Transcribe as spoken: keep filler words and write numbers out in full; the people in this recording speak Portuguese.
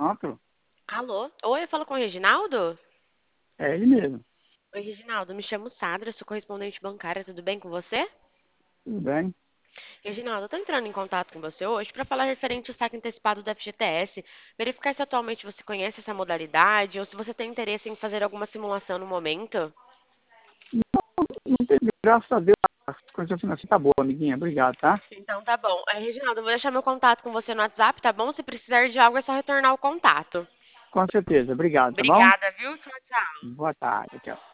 Pronto? Alô? Oi, eu falo com o Reginaldo? É ele mesmo. Oi, Reginaldo, me chamo Sandra, sou correspondente bancária, tudo bem com você? Tudo bem? Reginaldo, eu tô entrando em contato com você hoje para falar referente ao saque antecipado do F G T S, verificar se atualmente você conhece essa modalidade ou se você tem interesse em fazer alguma simulação no momento. Não tem, graças a Deus, a coisa financeira tá boa, amiguinha. Obrigado, tá? Então tá bom. É, Reginaldo, eu vou deixar meu contato com você no WhatsApp, tá bom? Se precisar de algo é só retornar o contato. Com certeza. Obrigado, tá bom? Obrigada, viu? Tchau, tchau. Boa tarde, tchau.